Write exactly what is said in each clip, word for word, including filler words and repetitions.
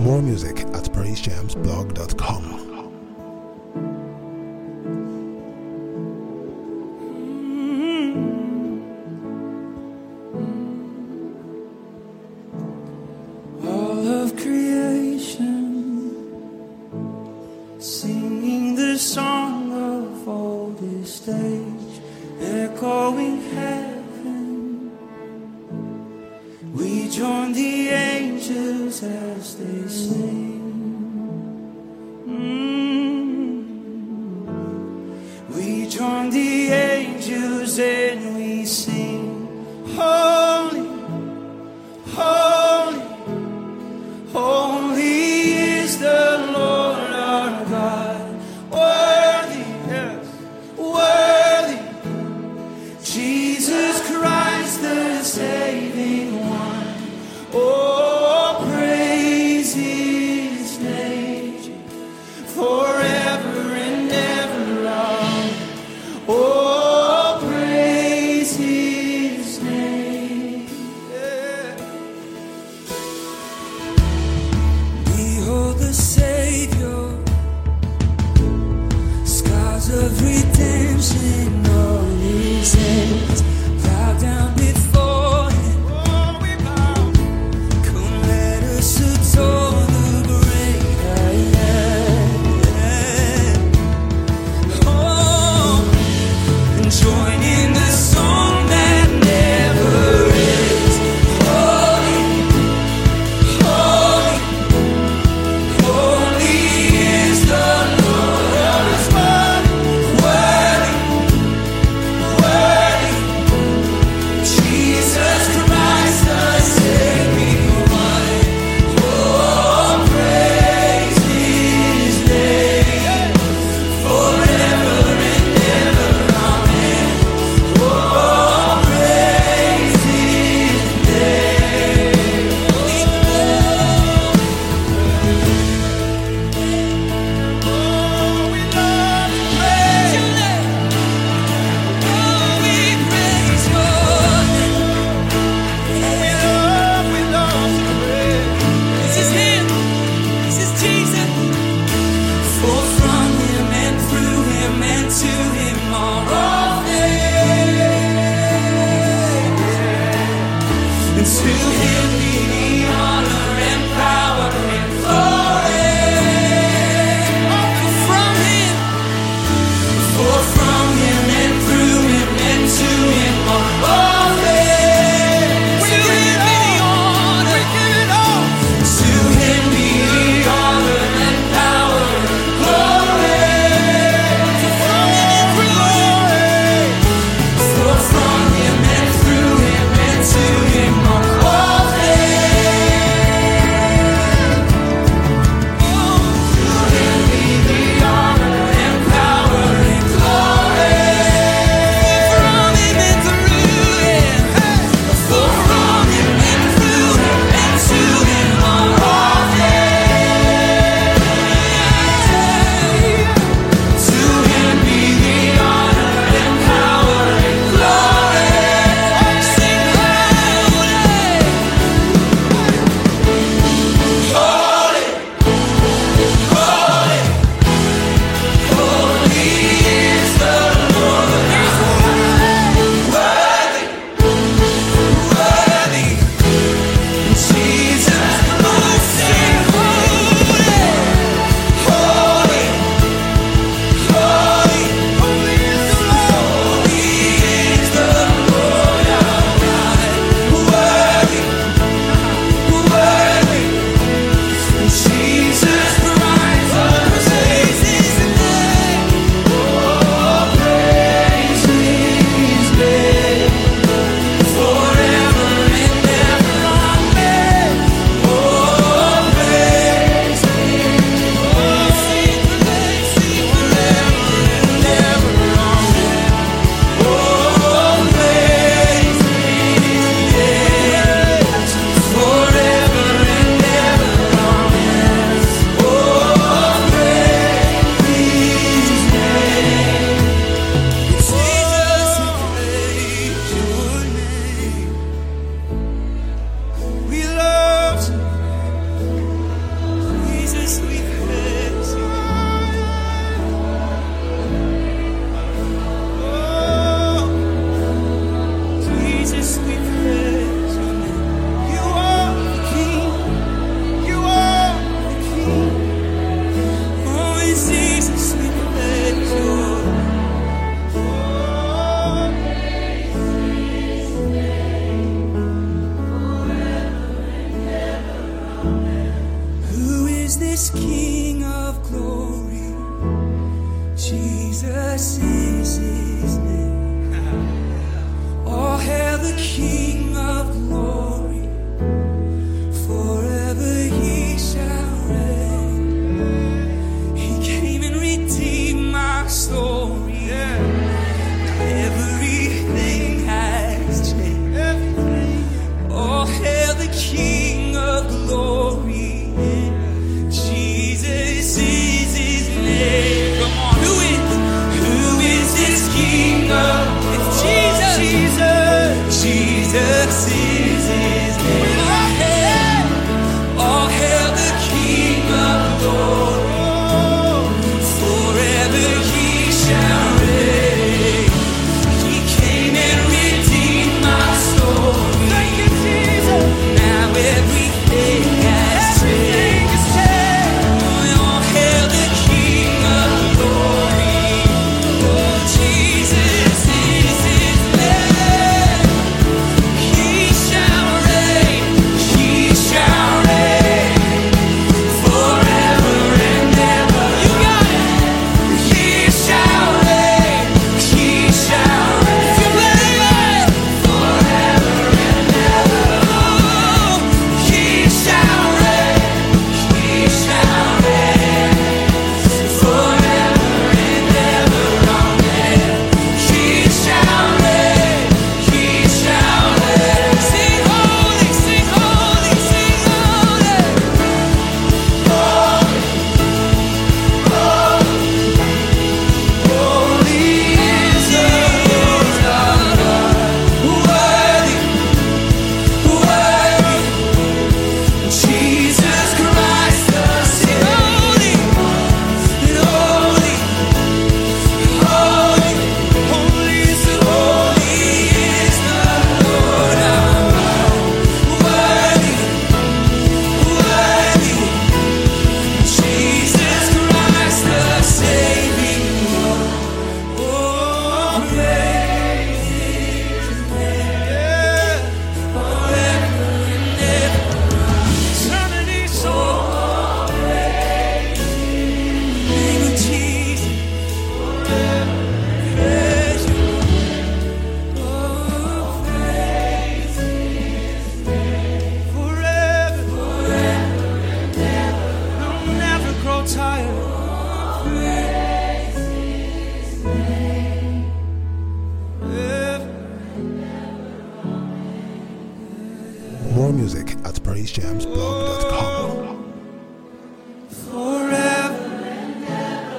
More music at praise jams blog dot com. Singing the song of oldest age, echoing heaven. We join the angels as they sing. Mm. We join the angels and we sing, holy, holy, holy is the Lord. Saving one, oh, praise His name forever and ever long. Oh, praise His name. Yeah. Behold the Savior, scars of redemption on His hands, bow down before. We More music at praise jams blog dot com. Forever and ever.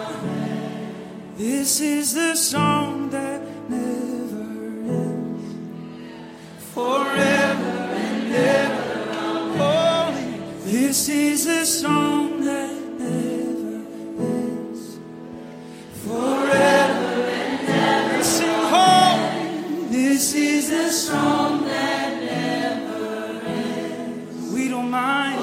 This is the song that never ends. Forever and ever. Holy. This is the song that never ends. Forever and ever. Sing holy. This is the song that never ends. We don't mind.